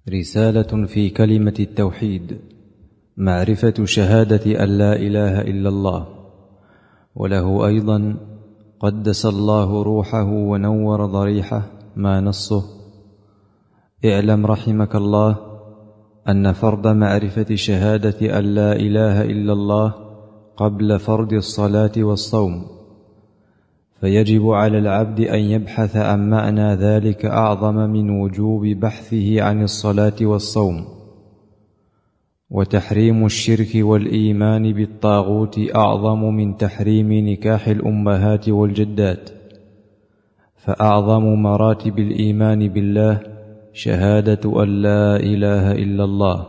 رسالة في كلمة التوحيد، معرفة شهادة أن لا إله إلا الله. وله أيضا قدس الله روحه ونور ضريحه ما نصه: اعلم رحمك الله أن فرض معرفة شهادة أن لا إله إلا الله قبل فرض الصلاة والصوم، فيجب على العبد أن يبحث عن معنى ذلك أعظم من وجوب بحثه عن الصلاة والصوم. وتحريم الشرك والإيمان بالطاغوت أعظم من تحريم نكاح الأمهات والجدات، فأعظم مراتب الإيمان بالله شهادة أن لا إله إلا الله.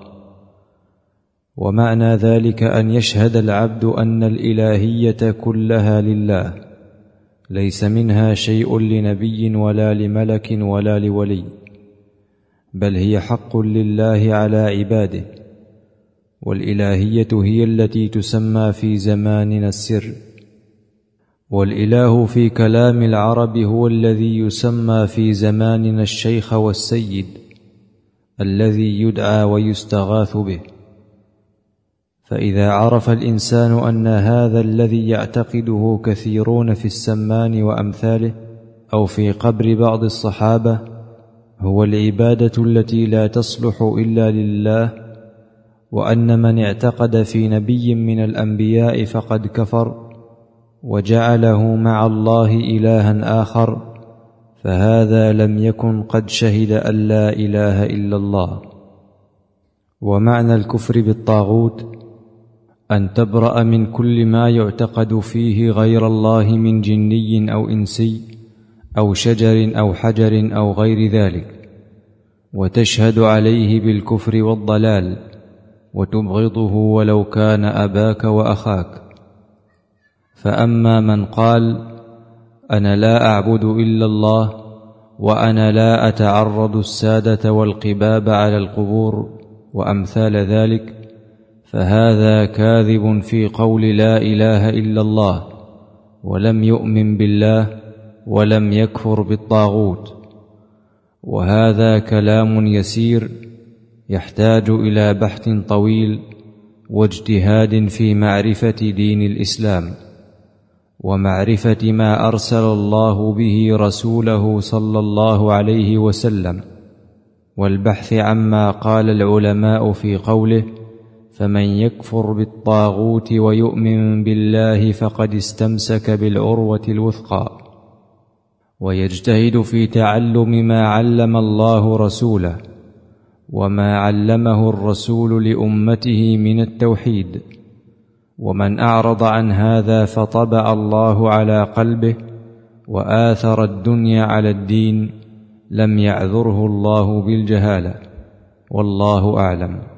ومعنى ذلك أن يشهد العبد أن الإلهية كلها لله، ليس منها شيء لنبي ولا لملك ولا لولي، بل هي حق لله على عباده. والإلهية هي التي تسمى في زماننا السر. والإله في كلام العرب هو الذي يسمى في زماننا الشيخ والسيد، الذي يدعى ويستغاث به. فإذا عرف الإنسان أن هذا الذي يعتقده كثيرون في السمان وأمثاله أو في قبر بعض الصحابة هو العبادة التي لا تصلح إلا لله، وأن من اعتقد في نبي من الأنبياء فقد كفر وجعله مع الله إلها آخر، فهذا لم يكن قد شهد أن لا إله إلا الله. ومعنى الكفر بالطاغوت أن تبرأ من كل ما يعتقد فيه غير الله من جني أو إنسي أو شجر أو حجر أو غير ذلك، وتشهد عليه بالكفر والضلال، وتبغضه ولو كان أباك وأخاك. فأما من قال أنا لا أعبد إلا الله، وأنا لا أتعرض السادة والقباب على القبور وأمثال ذلك، فهذا كاذب في قول لا إله إلا الله، ولم يؤمن بالله ولم يكفر بالطاغوت. وهذا كلام يسير يحتاج إلى بحث طويل واجتهاد في معرفة دين الإسلام، ومعرفة ما أرسل الله به رسوله صلى الله عليه وسلم، والبحث عما قال العلماء في قوله: فمن يكفر بالطاغوت ويؤمن بالله فقد استمسك بالعروة الوثقى. ويجتهد في تعلم ما علم الله رسوله وما علمه الرسول لأمته من التوحيد. ومن أعرض عن هذا فطبع الله على قلبه وآثر الدنيا على الدين، لم يعذره الله بالجهالة. والله أعلم.